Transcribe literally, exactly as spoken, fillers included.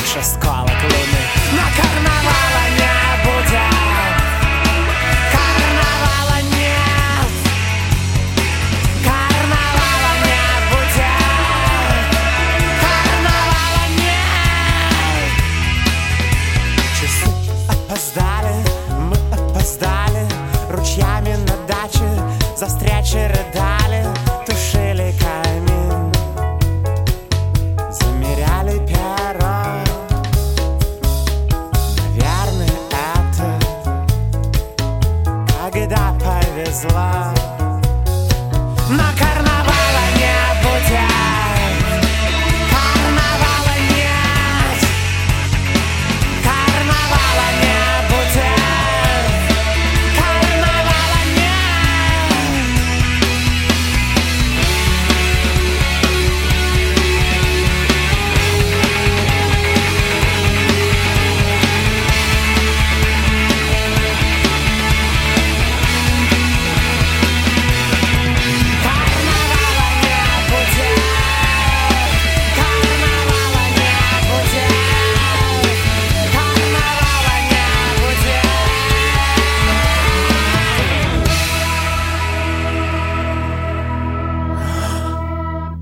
лишь осколок луны. Но карнавала не будет, карнавала нет, карнавала не будет, карнавала нет. Часы опоздали, мы опоздали, ручьями на даче за встречи рыдали, тушили камин, замеряли перо. Наверное, это когда повезло.